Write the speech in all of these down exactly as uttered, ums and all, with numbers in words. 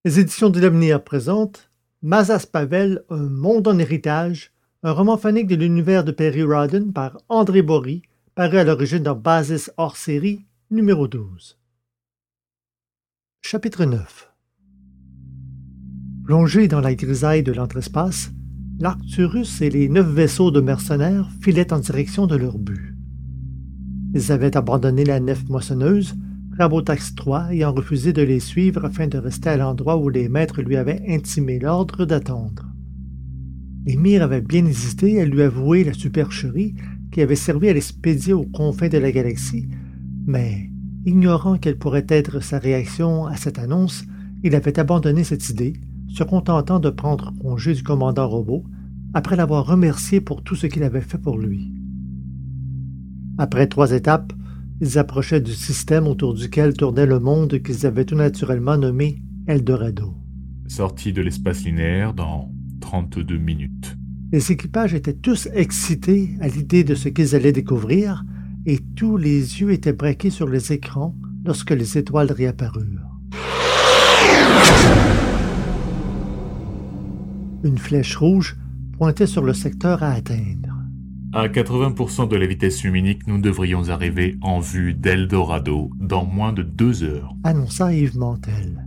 Les éditions de l'Avenir présentent Mazas Pavel, un monde en héritage, un roman phonique de l'univers de Perry Rhodan par André Bory, paru à l'origine dans Basis hors série, numéro douze. Chapitre neuf. Plongés dans la grisaille de l'entrespace, l'Arcturus et les neuf vaisseaux de mercenaires filaient en direction de leur but. Ils avaient abandonné la nef moissonneuse, Rabotax trois ayant refusé de les suivre afin de rester à l'endroit où les maîtres lui avaient intimé l'ordre d'attendre. L'émir avait bien hésité à lui avouer la supercherie qui avait servi à l'expédier aux confins de la galaxie, mais, ignorant quelle pourrait être sa réaction à cette annonce, il avait abandonné cette idée, se contentant de prendre congé du commandant robot, après l'avoir remercié pour tout ce qu'il avait fait pour lui. Après trois étapes, ils approchaient du système autour duquel tournait le monde qu'ils avaient tout naturellement nommé Eldorado. Sortie de l'espace linéaire dans trente-deux minutes. Les équipages étaient tous excités à l'idée de ce qu'ils allaient découvrir, et tous les yeux étaient braqués sur les écrans lorsque les étoiles réapparurent. Une flèche rouge pointait sur le secteur à atteindre. À quatre-vingts pour cent de la vitesse luminique, nous devrions arriver en vue d'Eldorado dans moins de deux heures, annonça Yves Mantel.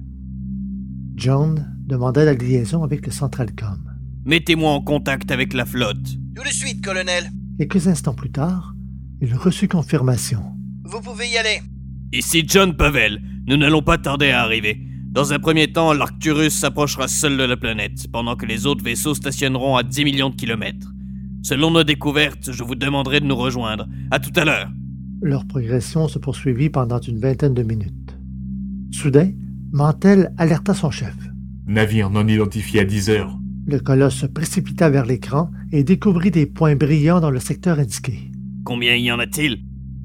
John demanda la liaison avec le Centralcom. Mettez-moi en contact avec la flotte. Tout de suite, colonel. Quelques instants plus tard, il reçut confirmation. Vous pouvez y aller. Ici John Pavel. Nous n'allons pas tarder à arriver. Dans un premier temps, l'Arcturus s'approchera seul de la planète, pendant que les autres vaisseaux stationneront à dix millions de kilomètres. Selon nos découvertes, je vous demanderai de nous rejoindre. À tout à l'heure. Leur progression se poursuivit pendant une vingtaine de minutes. Soudain, Mantel alerta son chef. Navire non identifié à dix heures. Le colosse se précipita vers l'écran et découvrit des points brillants dans le secteur indiqué. Combien y en a-t-il?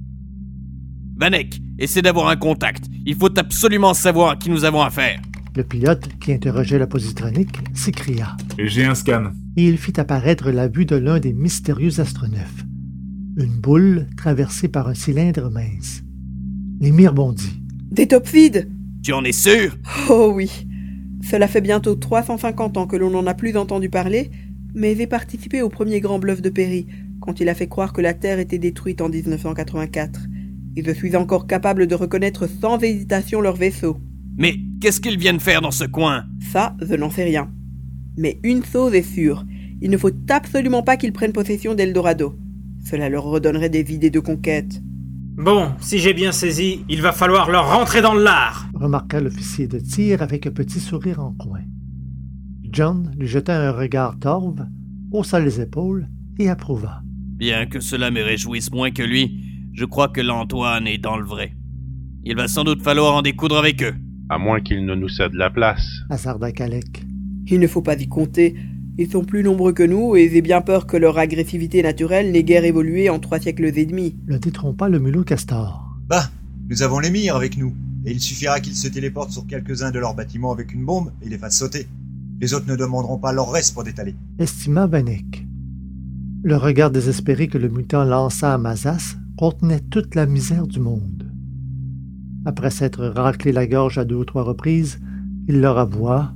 Vanek, essaie d'avoir un contact. Il faut absolument savoir à qui nous avons affaire. Le pilote, qui interrogeait la positronique, s'écria. J'ai un scan. Et il fit apparaître la vue de l'un des mystérieux astronefs. Une boule traversée par un cylindre mince. L'émir bondit. Des topfides! Tu en es sûr? Oh oui. Cela fait bientôt trois cent cinquante ans que l'on n'en a plus entendu parler, mais j'ai participé au premier grand bluff de Perry, quand il a fait croire que la Terre était détruite en dix-neuf cent quatre-vingt-quatre. Et je suis encore capable de reconnaître sans hésitation leur vaisseau. Mais qu'est-ce qu'ils viennent faire dans ce coin? Ça, je n'en sais rien. Mais une chose est sûre, il ne faut absolument pas qu'ils prennent possession d'Eldorado. Cela leur redonnerait des idées de conquête. Bon, si j'ai bien saisi, il va falloir leur rentrer dans le lard, remarqua l'officier de tir avec un petit sourire en coin. John lui jeta un regard torve, haussa les épaules et approuva. Bien que cela me réjouisse moins que lui, je crois que l'Antoine est dans le vrai. Il va sans doute falloir en découdre avec eux. À moins qu'ils ne nous cèdent la place. Hasarda Kalec. Il ne faut pas y compter. Ils sont plus nombreux que nous et j'ai bien peur que leur agressivité naturelle n'ait guère évolué en trois siècles et demi. Le détrompa le mulot Castor. Bah, nous avons l'émir avec nous, et il suffira qu'ils se téléportent sur quelques-uns de leurs bâtiments avec une bombe et les fassent sauter. Les autres ne demanderont pas leur reste pour détaler. Estima Vanek. Le regard désespéré que le mutant lança à Mazas contenait toute la misère du monde. Après s'être raclé la gorge à deux ou trois reprises, il leur avoua.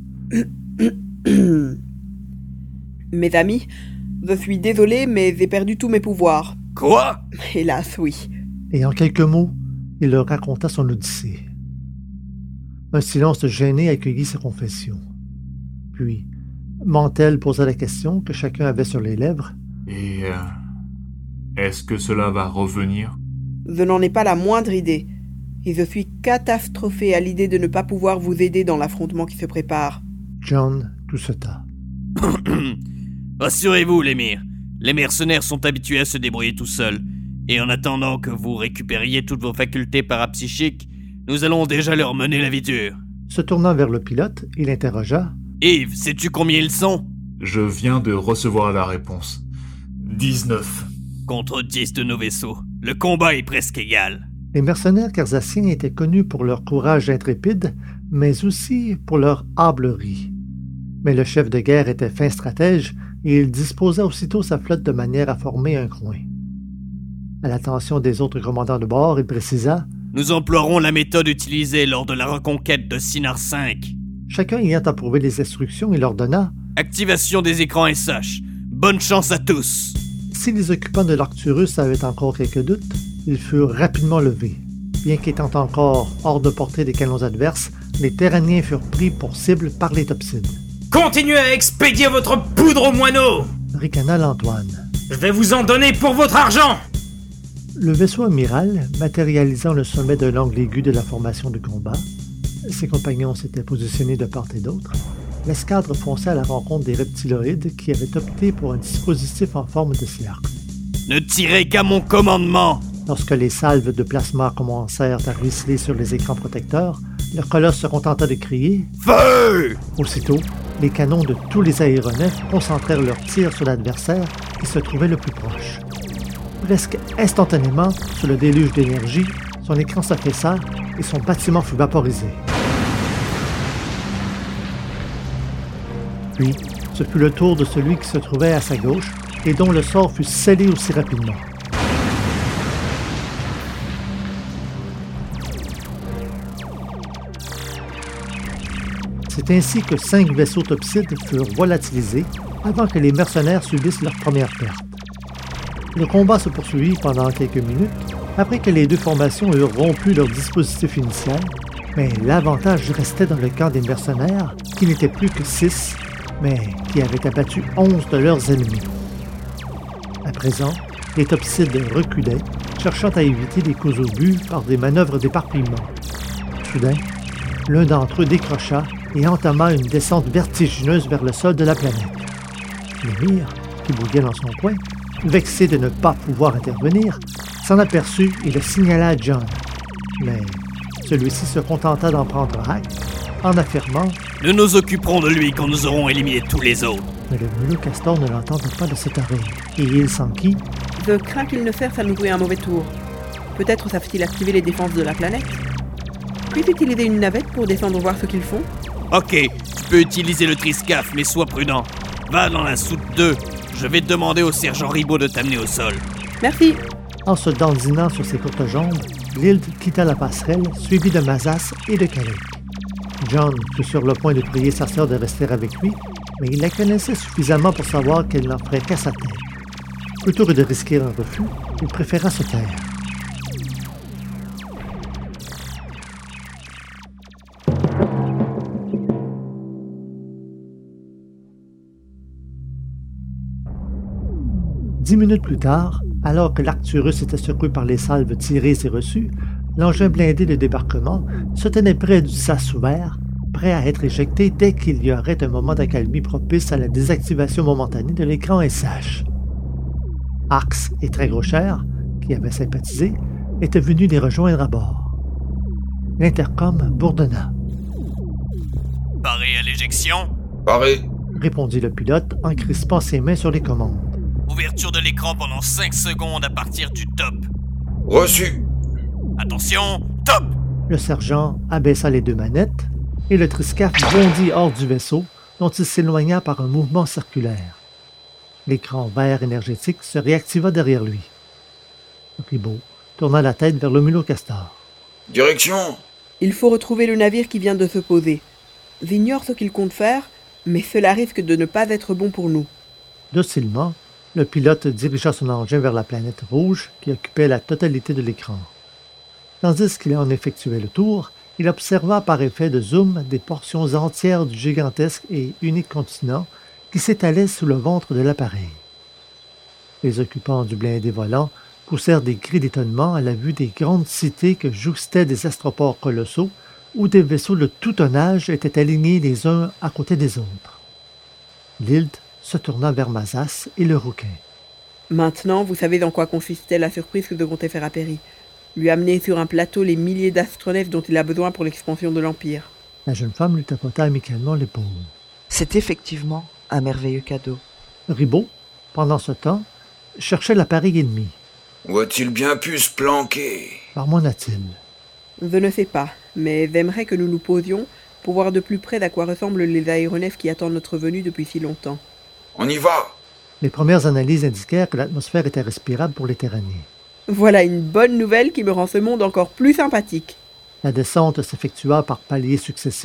Mes amis, je suis désolé, mais j'ai perdu tous mes pouvoirs. Quoi? Hélas, oui. Et en quelques mots, il leur raconta son odyssée. Un silence gêné accueillit sa confession. Puis, Mantel posa la question que chacun avait sur les lèvres. Et euh, est-ce que cela va revenir? Je n'en ai pas la moindre idée. Et je suis catastrophé à l'idée de ne pas pouvoir vous aider dans l'affrontement qui se prépare. John tousseta. Rassurez-vous, l'émir. Les mercenaires sont habitués à se débrouiller tout seuls. Et en attendant que vous récupériez toutes vos facultés parapsychiques, nous allons déjà leur mener la vie dure. Se tournant vers le pilote, il interrogea. Yves, sais-tu combien ils sont? Je viens de recevoir la réponse. dix-neuf. Contre dix de nos vaisseaux. Le combat est presque égal. Les mercenaires carzassiens étaient connus pour leur courage intrépide, mais aussi pour leur hâblerie. Mais le chef de guerre était fin stratège et il disposa aussitôt sa flotte de manière à former un coin. À l'attention des autres commandants de bord, il précisa. Nous emploierons la méthode utilisée lors de la reconquête de Sinar cinq. Chacun ayant approuvé les instructions, il ordonna « Activation des écrans S H. Bonne chance à tous !» Si les occupants de l'Arcturus avaient encore quelques doutes, ils furent rapidement levés. Bien qu'étant encore hors de portée des canons adverses, les Terraniens furent pris pour cible par les Topsides. « Continuez à expédier votre poudre aux moineaux !» ricana l'Antoine. « Je vais vous en donner pour votre argent !» Le vaisseau amiral, matérialisant le sommet de l'angle aigu de la formation de combat, ses compagnons s'étaient positionnés de part et d'autre, l'escadre fonçait à la rencontre des reptiloïdes qui avaient opté pour un dispositif en forme de cercle. « Ne tirez qu'à mon commandement !» Lorsque les salves de plasma commencèrent à ruisseler sur les écrans protecteurs, le colosse se contenta de crier « Feu !» Aussitôt, les canons de tous les aéronefs concentrèrent leurs tirs sur l'adversaire qui se trouvait le plus proche. Presque instantanément, sous le déluge d'énergie, son écran s'affaissa et son bâtiment fut vaporisé. Puis, ce fut le tour de celui qui se trouvait à sa gauche et dont le sort fut scellé aussi rapidement. C'est ainsi que cinq vaisseaux Topsides furent volatilisés avant que les mercenaires subissent leur première perte. Le combat se poursuivit pendant quelques minutes après que les deux formations eurent rompu leur dispositif initial, mais l'avantage restait dans le camp des mercenaires, qui n'étaient plus que six, mais qui avaient abattu onze de leurs ennemis. À présent, les Topsides reculaient, cherchant à éviter les coups au but par des manœuvres d'éparpillement. Soudain, l'un d'entre eux décrocha et entama une descente vertigineuse vers le sol de la planète. L'émir, qui bouillait dans son coin, vexé de ne pas pouvoir intervenir, s'en aperçut et le signala à John. Mais celui-ci se contenta d'en prendre acte en affirmant « Nous nous occuperons de lui quand nous aurons éliminé tous les autres. » Mais le mulot castor ne l'entendait pas de cette oreille, et il s'enquit. Je crains qu'ils ne servent à nous jouer un mauvais tour. Peut-être savent-ils activer les défenses de la planète. Puis-je utiliser une navette pour descendre voir ce qu'ils font? Ok, tu peux utiliser le triscaf, mais sois prudent. Va dans la soute deux. Je vais demander au sergent Ribot de t'amener au sol. Merci. En se dandinant sur ses courtes jambes, Lild quitta la passerelle, suivi de Mazas et de Kalec. John fut sur le point de prier sa sœur de rester avec lui, mais il la connaissait suffisamment pour savoir qu'elle n'en ferait qu'à sa tête. Plutôt que de risquer un refus, il préféra se taire. Dix minutes plus tard, alors que l'Arcturus était secoué par les salves tirées et reçues, l'engin blindé de débarquement se tenait près du sas ouvert, prêt à être éjecté dès qu'il y aurait un moment d'accalmie propice à la désactivation momentanée de l'écran S H. Arx et Très Gros Cher, qui avaient sympathisé, étaient venus les rejoindre à bord. L'intercom bourdonna. « Paré à l'éjection ?» « Paré !» répondit le pilote en crispant ses mains sur les commandes. Ouverture de l'écran pendant cinq secondes à partir du top. Reçu. Attention, top! Le sergent abaissa les deux manettes et le triscaf bondit hors du vaisseau dont il s'éloigna par un mouvement circulaire. L'écran vert énergétique se réactiva derrière lui. Ribot tourna la tête vers le mulot castor. Direction! Il faut retrouver le navire qui vient de se poser. J'ignore ce qu'il compte faire, mais cela risque de ne pas être bon pour nous. Docilement, le pilote dirigea son engin vers la planète rouge qui occupait la totalité de l'écran. Tandis qu'il en effectuait le tour, il observa par effet de zoom des portions entières du gigantesque et unique continent qui s'étalait sous le ventre de l'appareil. Les occupants du blindé volant poussèrent des cris d'étonnement à la vue des grandes cités que jouxtaient des astroports colossaux où des vaisseaux de tout tonnage étaient alignés les uns à côté des autres. Lild se tourna vers Mazas et le rouquin. Maintenant, vous savez en quoi consistait la surprise que de compter faire à Perry. Lui amener sur un plateau les milliers d'astronefs dont il a besoin pour l'expansion de l'Empire. La jeune femme lui tapota amicalement l'épaule. C'est effectivement un merveilleux cadeau. Ribot, pendant ce temps, cherchait l'appareil ennemi. Où a-t-il bien pu se planquer? Marmonna-t-il. Je ne sais pas, mais j'aimerais que nous nous posions pour voir de plus près à quoi ressemblent les aéronefs qui attendent notre venue depuis si longtemps. On y va! Les premières analyses indiquèrent que l'atmosphère était respirable pour les Terraniens. Voilà une bonne nouvelle qui me rend ce monde encore plus sympathique. La descente s'effectua par paliers successifs,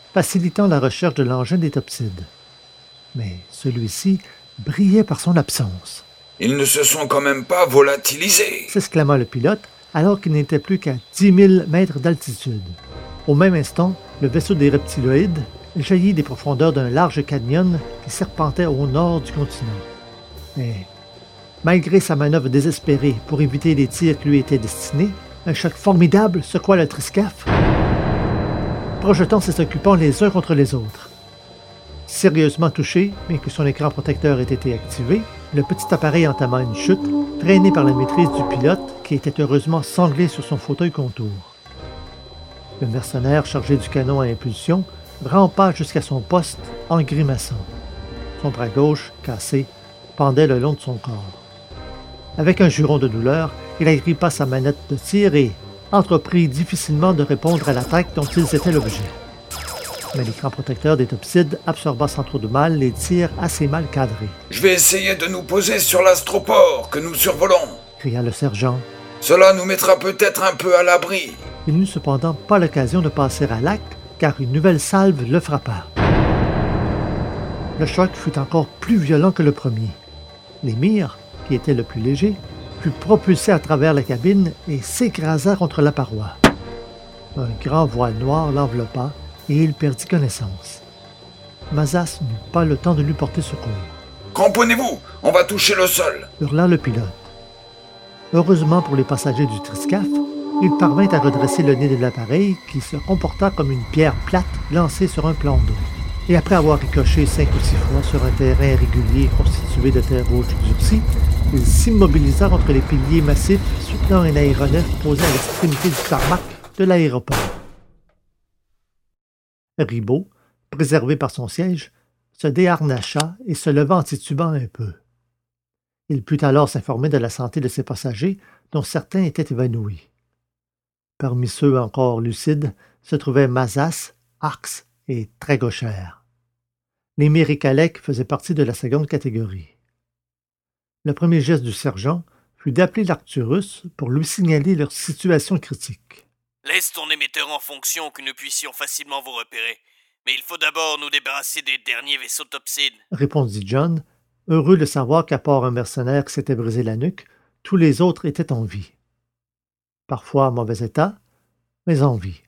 facilitant la recherche de l'engin des Topsides. Mais celui-ci brillait par son absence. Ils ne se sont quand même pas volatilisés, s'exclama le pilote, alors qu'il n'était plus qu'à dix mille mètres d'altitude. Au même instant, le vaisseau des reptiloïdes jaillit des profondeurs d'un large canyon qui serpentait au nord du continent. Mais, malgré sa manœuvre désespérée pour éviter les tirs qui lui étaient destinés, un choc formidable secoua le Triscaf, projetant ses occupants les uns contre les autres. Sérieusement touché, bien que son écran protecteur ait été activé, le petit appareil entama une chute, traîné par la maîtrise du pilote qui était heureusement sanglé sur son fauteuil contour. Le mercenaire chargé du canon à impulsion rampa jusqu'à son poste en grimaçant. Son bras gauche, cassé, pendait le long de son corps. Avec un juron de douleur, il agrippa sa manette de tir et entreprit difficilement de répondre à l'attaque dont ils étaient l'objet. Mais l'écran protecteur des Topsides absorba sans trop de mal les tirs assez mal cadrés. « Je vais essayer de nous poser sur l'astroport que nous survolons !» cria le sergent. « Cela nous mettra peut-être un peu à l'abri !» Il n'eut cependant pas l'occasion de passer à l'acte, car une nouvelle salve le frappa. Le choc fut encore plus violent que le premier. L'émir, qui était le plus léger, fut propulsé à travers la cabine et s'écrasa contre la paroi. Un grand voile noir l'enveloppa et il perdit connaissance. Mazas n'eut pas le temps de lui porter secours. « Cramponnez-vous, on va toucher le sol !» hurla le pilote. Heureusement pour les passagers du Triscaf, il parvint à redresser le nez de l'appareil qui se comporta comme une pierre plate lancée sur un plan d'eau. Et après avoir ricoché cinq ou six fois sur un terrain régulier constitué de terre rouge durcie, il s'immobilisa entre les piliers massifs soutenant un aéronef posé à l'extrémité du tarmac de l'aéroport. Ribaud, préservé par son siège, se déharnacha et se leva en titubant un peu. Il put alors s'informer de la santé de ses passagers, dont certains étaient évanouis. Parmi ceux encore lucides se trouvaient Mazas, Arx et Trégocher. L'émir et Kalek faisaient partie de la seconde catégorie. Le premier geste du sergent fut d'appeler l'Arcturus pour lui signaler leur situation critique. « Laisse ton émetteur en fonction que nous puissions facilement vous repérer. Mais il faut d'abord nous débarrasser des derniers vaisseaux Topsides. » répondit John, heureux de savoir qu'à part un mercenaire qui s'était brisé la nuque, tous les autres étaient en vie. Parfois en mauvais état, mais en vie.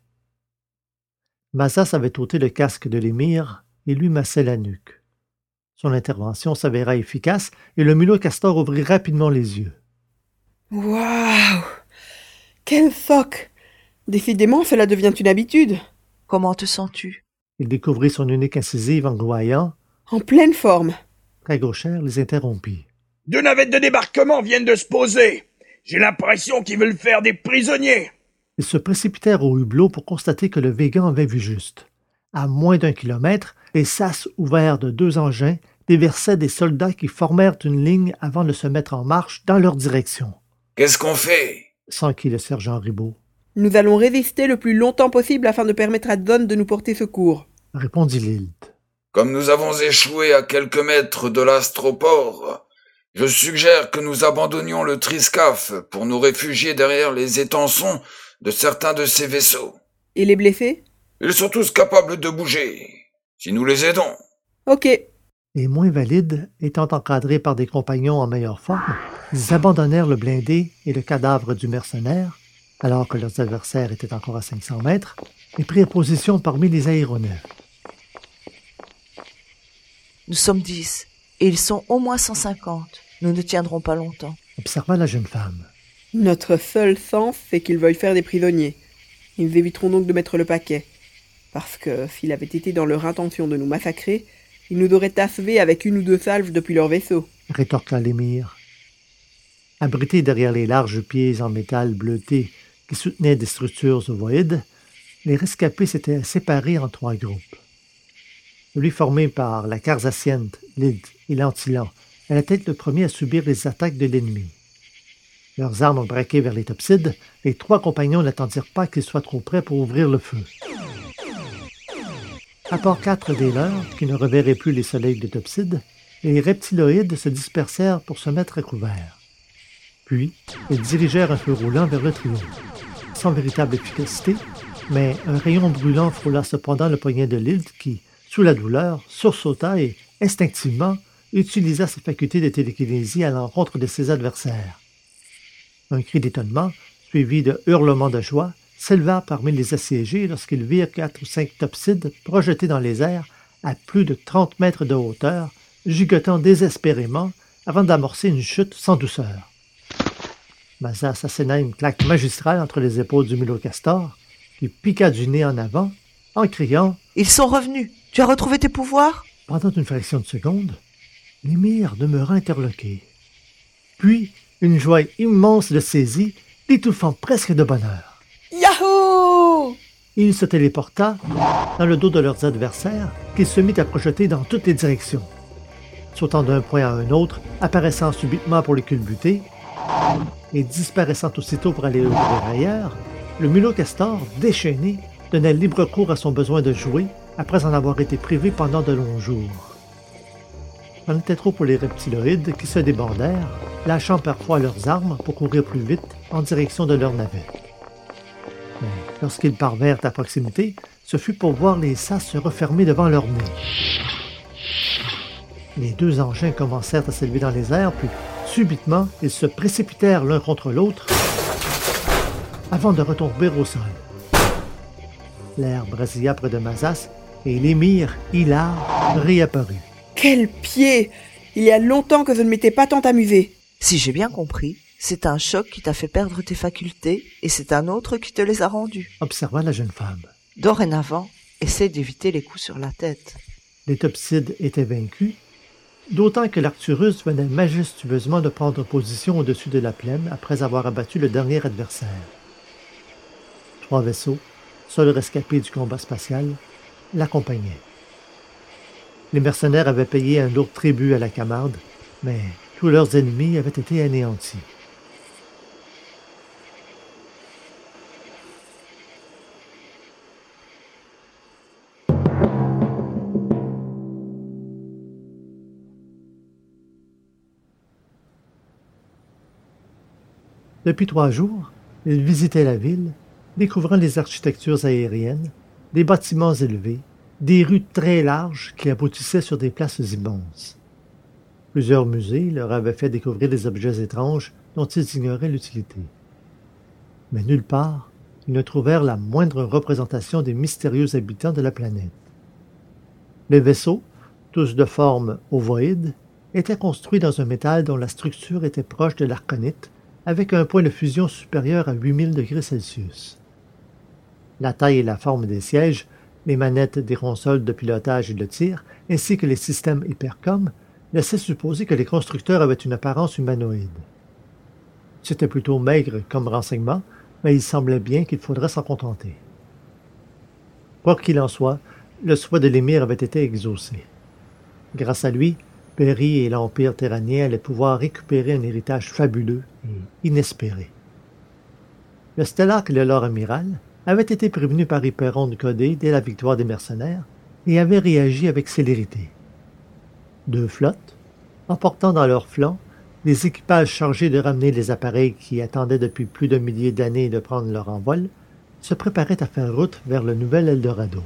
Mazas avait ôté le casque de l'émir et lui massait la nuque. Son intervention s'avéra efficace et le mulot castor ouvrit rapidement les yeux. « Waouh! Quel phoque! Décidément, cela devient une habitude. »« Comment te sens-tu? » Il découvrit son unique incisive en gouaillant. « En pleine forme. » Trégocher les interrompit. « Deux navettes de débarquement viennent de se poser. J'ai l'impression qu'ils veulent faire des prisonniers. » Ils se précipitèrent au hublot pour constater que le Végan avait vu juste. À moins d'un kilomètre, les sas ouverts de deux engins déversaient des soldats qui formèrent une ligne avant de se mettre en marche dans leur direction. « Qu'est-ce qu'on fait ?» s'enquit le sergent Ribaud. « Nous allons résister le plus longtemps possible afin de permettre à Don de nous porter secours. » répondit Lilt. « Comme nous avons échoué à quelques mètres de l'astroport, je suggère que nous abandonnions le Triscaf pour nous réfugier derrière les étançons de certains de ces vaisseaux. »« Et les blessés ?»« Ils sont tous capables de bouger, si nous les aidons. »« Ok. » Les moins valides, étant encadrés par des compagnons en meilleure forme, ils abandonnèrent le blindé et le cadavre du mercenaire, alors que leurs adversaires étaient encore à cinq cents mètres, et prirent position parmi les aéronefs. Nous sommes dix, et ils sont au moins cent cinquante. Nous ne tiendrons pas longtemps. Observa la jeune femme. Notre seul sens, c'est qu'ils veuillent faire des prisonniers. Ils éviteront donc de mettre le paquet. Parce que s'il avait été dans leur intention de nous massacrer, ils nous auraient achevés avec une ou deux salves depuis leur vaisseau. Rétorqua l'émir. Abrités derrière les larges pieds en métal bleuté qui soutenaient des structures ovoïdes, les rescapés s'étaient séparés en trois groupes. Celui formé par la Carzassienne, Lilt et l'Antilan allait être le premier à subir les attaques de l'ennemi. Leurs armes braquées vers les Topsides, les trois compagnons n'attendirent pas qu'ils soient trop près pour ouvrir le feu. À part quatre des leurs, qui ne reverraient plus les soleils des Topsides, les reptiloïdes se dispersèrent pour se mettre à couvert. Puis, ils dirigèrent un feu roulant vers le trio. Sans véritable efficacité, Mais un rayon brûlant frôla cependant le poignet de Lilt qui, sous la douleur, sursauta et, instinctivement, utilisa ses facultés de télékinésie à l'encontre de ses adversaires. Un cri d'étonnement, suivi de hurlements de joie, s'éleva parmi les assiégés lorsqu'ils virent quatre ou cinq Topsides projetés dans les airs à plus de trente mètres de hauteur, gigotant désespérément avant d'amorcer une chute sans douceur. Mazas asséna une claque magistrale entre les épaules du Mylocastor, qui piqua du nez en avant, en criant « Ils sont revenus! Tu as retrouvé tes pouvoirs ?» Pendant une fraction de seconde, l'émir demeura interloqué. Puis, une joie immense le saisit, l'étouffant presque de bonheur. Yahoo! Il se téléporta dans le dos de leurs adversaires, qu'il se mit à projeter dans toutes les directions. Sautant d'un point à un autre, apparaissant subitement pour les culbuter, et disparaissant aussitôt pour aller ouvrir ailleurs, le Mylocastor, déchaîné, donnait libre cours à son besoin de jouer après en avoir été privé pendant de longs jours. C'en était trop pour les reptiloïdes qui se débandèrent, lâchant parfois leurs armes pour courir plus vite en direction de leur navette. Mais lorsqu'ils parvinrent à proximité, ce fut pour voir les sas se refermer devant leur nez. Les deux engins commencèrent à s'élever dans les airs, puis subitement, ils se précipitèrent l'un contre l'autre avant de retomber au sol. L'air brasilla près de Mazas et l'émir, hilar, réapparut. Quel pied! Il y a longtemps que je ne m'étais pas tant amusé. Si j'ai bien compris, c'est un choc qui t'a fait perdre tes facultés et c'est un autre qui te les a rendues. Observa la jeune femme. Dorénavant, essaie d'éviter les coups sur la tête. Les Topsides étaient vaincus, d'autant que l'Arcturus venait majestueusement de prendre position au-dessus de la plaine après avoir abattu le dernier adversaire. Trois vaisseaux, seuls rescapés du combat spatial, l'accompagnaient. Les mercenaires avaient payé un lourd tribut à la Camarde, mais tous leurs ennemis avaient été anéantis. Depuis trois jours, ils visitaient la ville, découvrant les architectures aériennes, des bâtiments élevés, des rues très larges qui aboutissaient sur des places immenses. Plusieurs musées leur avaient fait découvrir des objets étranges dont ils ignoraient l'utilité. Mais nulle part, ils ne trouvèrent la moindre représentation des mystérieux habitants de la planète. Les vaisseaux, tous de forme ovoïde, étaient construits dans un métal dont la structure était proche de l'arconite, avec un point de fusion supérieur à huit mille degrés Celsius. La taille et la forme des sièges, les manettes des consoles de pilotage et de tir, ainsi que les systèmes hypercom, laissaient supposer que les constructeurs avaient une apparence humanoïde. C'était plutôt maigre comme renseignement, mais il semblait bien qu'il faudrait s'en contenter. Quoi qu'il en soit, le souhait de l'émir avait été exaucé. Grâce à lui, Péry et l'Empire terranien allaient pouvoir récupérer un héritage fabuleux et inespéré. Le Stellarque et le Lord Amiral avaient été prévenus par Hyperon Codé dès la victoire des mercenaires et avaient réagi avec célérité. Deux flottes, emportant dans leurs flancs des équipages chargés de ramener les appareils qui attendaient depuis plus d'un millier d'années de prendre leur envol, se préparaient à faire route vers le nouvel Eldorado.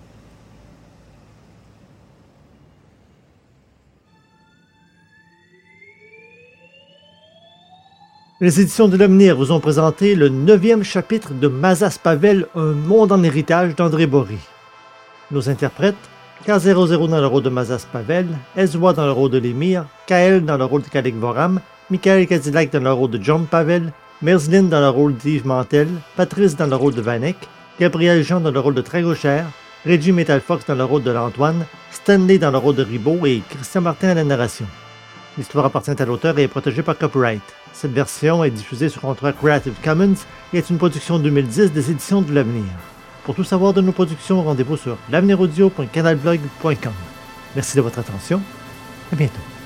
Les éditions de l'Avenir vous ont présenté le neuvième chapitre de Mazas Pavel, un monde en héritage d'André Bory. Nos interprètes, K zéro zéro dans le rôle de Mazas Pavel, Ezwa dans le rôle de l'émir, Kael dans le rôle de Kalik Voram, Michael Cadillac dans le rôle de John Pavel, Merzlin dans le rôle d'Yves Mantel, Patrice dans le rôle de Vanek, Gabriel Jean dans le rôle de Tragocher, Reggie Metal Fox dans le rôle de l'Antoine, Stanley dans le rôle de Ribot et Christian Martin à la narration. L'histoire appartient à l'auteur et est protégée par copyright. Cette version est diffusée sur contrat Creative Commons et est une production deux mille dix des éditions de l'Avenir. Pour tout savoir de nos productions, rendez-vous sur l'avenir audio point canalblog point com. Merci de votre attention. À bientôt.